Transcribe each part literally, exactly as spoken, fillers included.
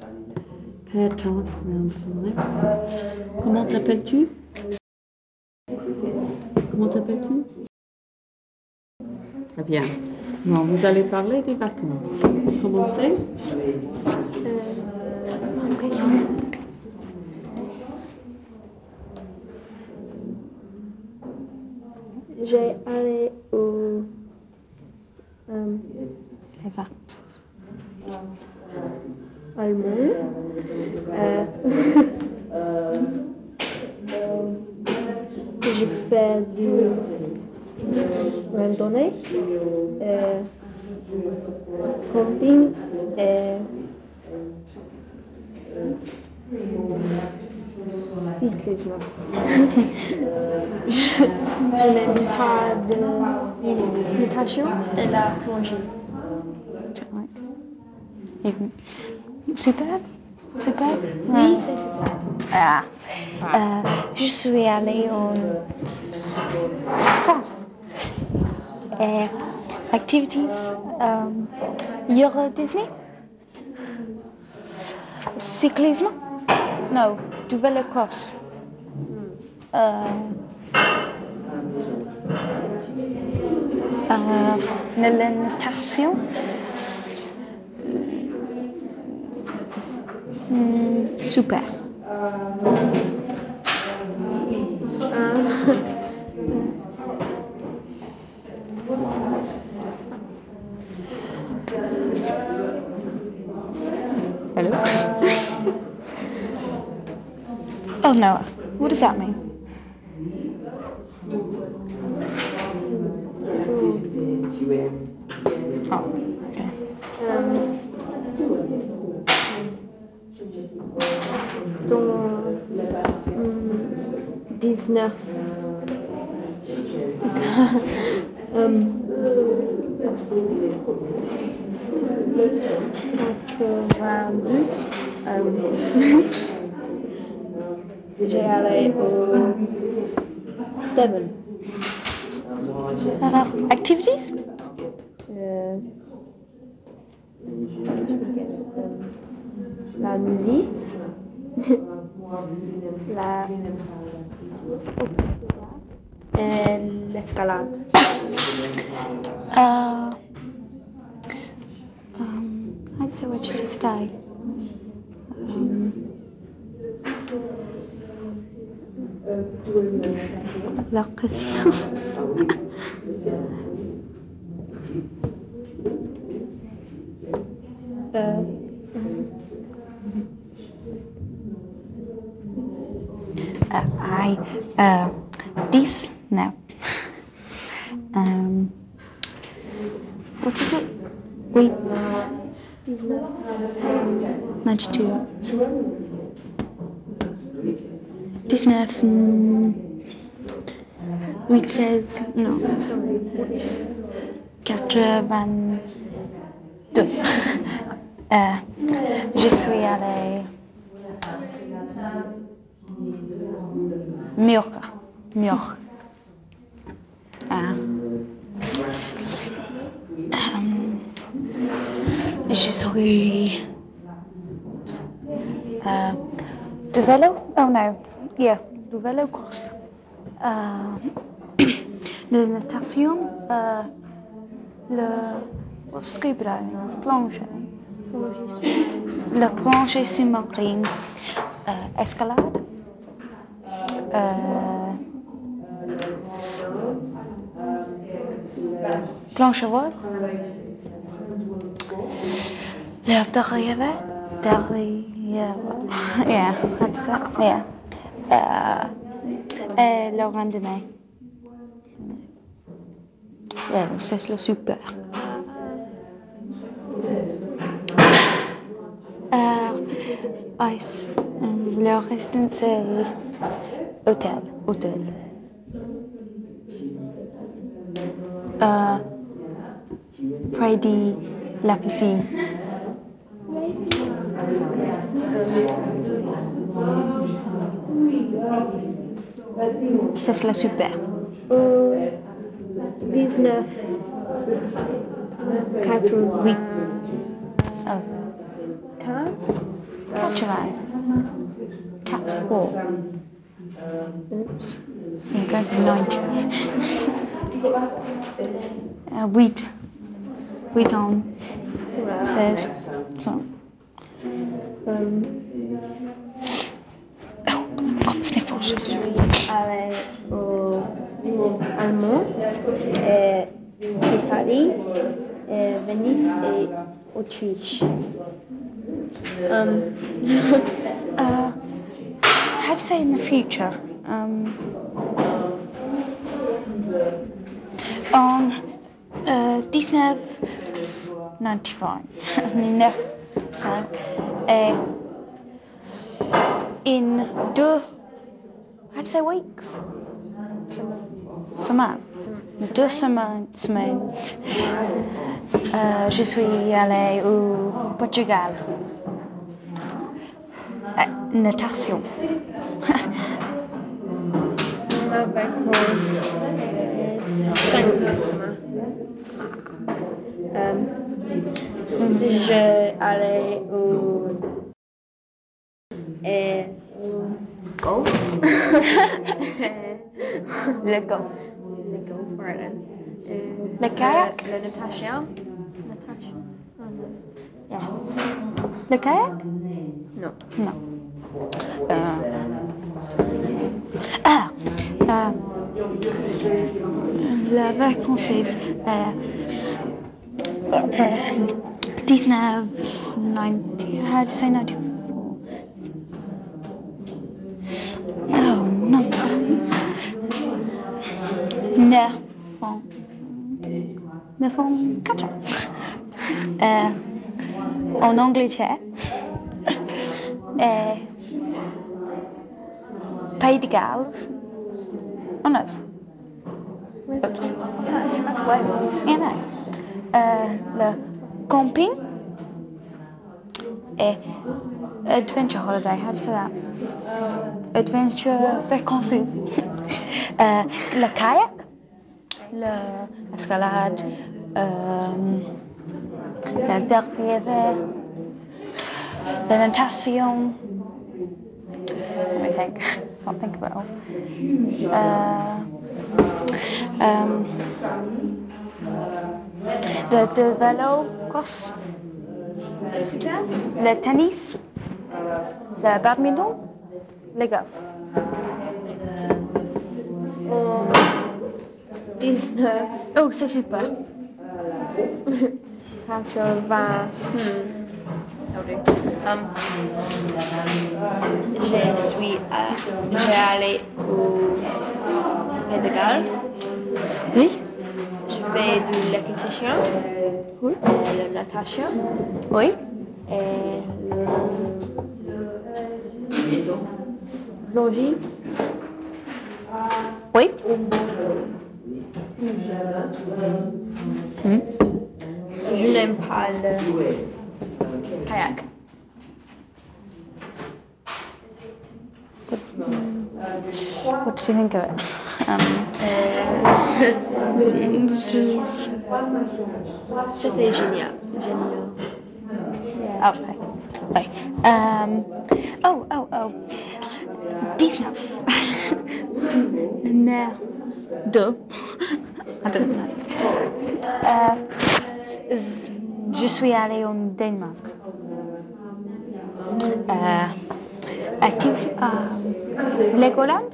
Attends, comment t'appelles-tu? Comment t'appelles-tu? Très bien. Bon, vous allez parler des vacances. Commencez. Euh, J'ai allé au euh, Les vacances. allemand. Euh, je fais du randonnée, euh, camping et cyclisme. je je n'aime pas de natation et la plongée. Et super, super. Oui, c'est super. Ah. Euh, je suis allée en France. Et activities, um, Euro Disney, cyclisme, non, du vélo cross, euh, euh, la natation, mm, super. Hello? Oh, Noah, what does that mean? Oh, okay. Um, dans um, dix-neuf um, quatre-vingt-douze um, j'ai allé au Devon. Uh, activities? Euh, la musique, la et l'escalade. Uh, um, I'd say where did you stay? Um, la question. Euh, uh, I, uh, this, no. Um, what is it? Week ninety-two. dix-neuf, mm, week seize, non, quatre-vingt-deux. euh, je suis allée Mallorca. Mallorca. Ah. Um, je suis uh, de vélo? Oh no, yeah, de vélo course. Uh, de natation, uh, le scuba diving, plongée, la plongée sous-marine, uh, escalade, uh, planche à voile, le derrière, derrière, yeah, that's it, yeah, uh, et le randonnée. Ouais, c'est le super. Euh, ice, le restaurant c'est hôtel, hôtel. Euh, près de la piscine. C'est le super. au dix-neuf quatre-vingt Oh. quinze Adventureland. Cats four. Oops. You're going for ninety. uh, wheat. Wheat on says. So. Um, Oh, got sniffles. je suis allée au Allemand, et Italie, et Venise et Autriche. Um, Uh, how do you say in the future? Um, en euh, dix-neuf ninety-five, neuf cinq, et in deux, how do you say weeks? Semaines. Deux semaines, semaines. Euh, je suis allée au Portugal. Euh, natation. ma vacances est cinq semaines. Um, je allais au et au golf. Le golf. Le golf, pardon. Euh, Le kayak? La natation. Natation. Oh, non. Yeah. Le kayak? Non. Non. Euh. Ah, euh, la vacance est euh, euh, dix-neuf ninety. How do you say ninety-four? Oh non. Neuf ans. Neuf ans, quatre ans. Euh, en Angleterre. Et Pays de Galles. Oh no. Oops. Yeah, no. Euh, le camping et adventure holiday. How do you say that? Adventure vacances. euh, le kayak, l'escalade, euh, la derrière, la natation. Let me think. Can't think of it all. Uh, um, the, the vélo cross, le tennis, le badminton, le golf. Au dix-neuf, Oh, c'est super. quatre-vingts. Hmm. Um, je suis à, j'ai allé au Pays de Galles. Oui? Je fais de l'équitation, Oui. et la natation, Oui? et le logis. Oui? Hmm? Je n'aime pas le kayak. What did you think of it? Um, C'était génial. Génial. okay. Okay. Um, oh, oh, oh. dix-neuf. neuf. Deux. I don't know. Euh, je suis allée au Danemark. Euh, active à Legoland.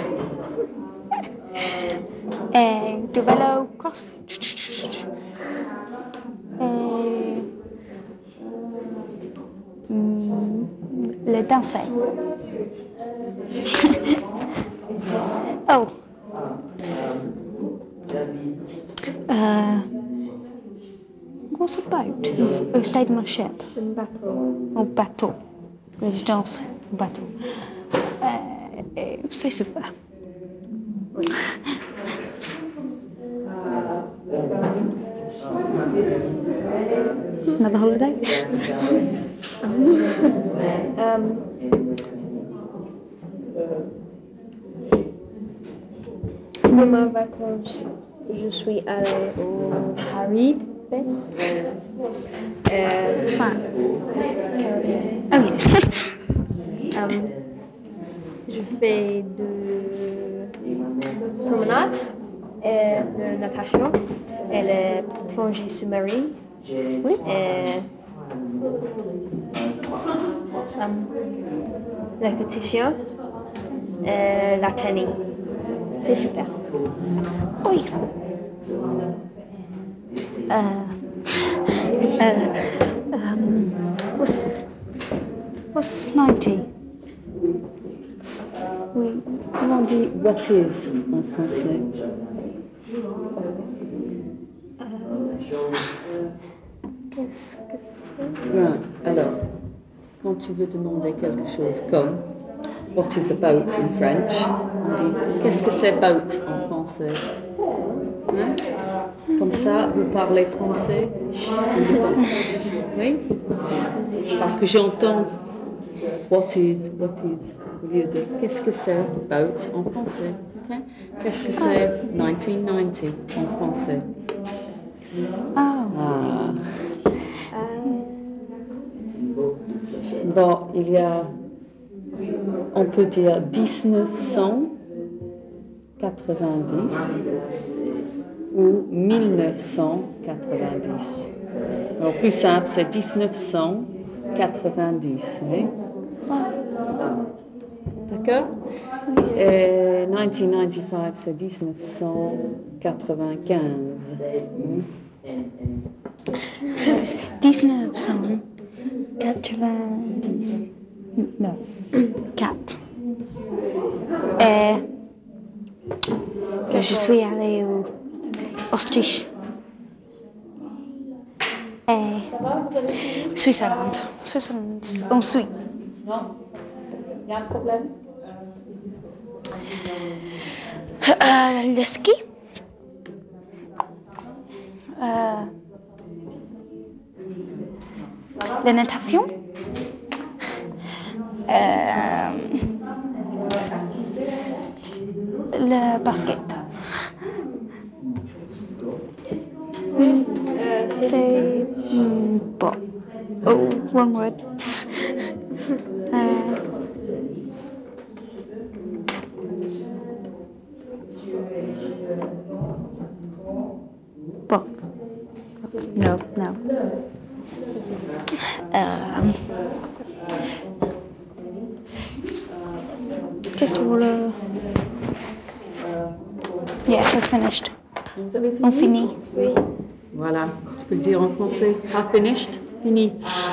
Et de vélo cross. Et mm, le danser. Oh. Uh, what's a boat? We stayed on a ship. Un bateau. Au bateau. Résidence au bateau. Euh, et c'est super. Another holiday? Um, Pour ma vacances, je suis allée au Paris. Euh, Fine. Caribbean. Oh yeah. Um, je fais de promenade, et de natation, et de plongée sous-marine. Oui. Et um, l'équitation, et la tennis. C'est super. Oui. Euh, euh, um, what's, what's ninety? Oui. Comment on dit what is en français? Qu'est-ce que c'est? Right. Alors, quand tu veux demander quelque chose comme what is a boat in French, on dit qu'est-ce que c'est boat en français? Hein? Comme ça, vous parlez français tout le temps. Oui? Parce que j'entends what is, what is, au lieu de qu'est-ce que c'est boat en français. Okay? Qu'est-ce que c'est nineteen ninety en français? Oh. Ah. Bon, il y a, on peut dire dix-neuf cent quatre-vingt-dix ou mille neuf cent quatre-vingt-dix. Alors, plus simple, c'est dix-neuf cent quatre-vingt-dix. Oui? D'accord? Et mille neuf cent quatre-vingt-quinze, c'est dix-neuf cent quatre-vingt-quinze. Oui? dix-neuf cent quatre-vingt-dix. Non. quatre. Et je suis allée au Autriche. Et Suisse-Allemand. Suisse-Allemand. En Suisse. Non? Il y a un problème? Euh, le ski. Euh, la natation. Euh, le basket. Oui. Euh, C'est hmm, bon. Oh, wrong word. Euh, bon. No, no. Um, just all uh, yeah, we're finished. Vous avez fini? On finit. Oui. Voilà, je peux le dire en français. Pas finished? Fini.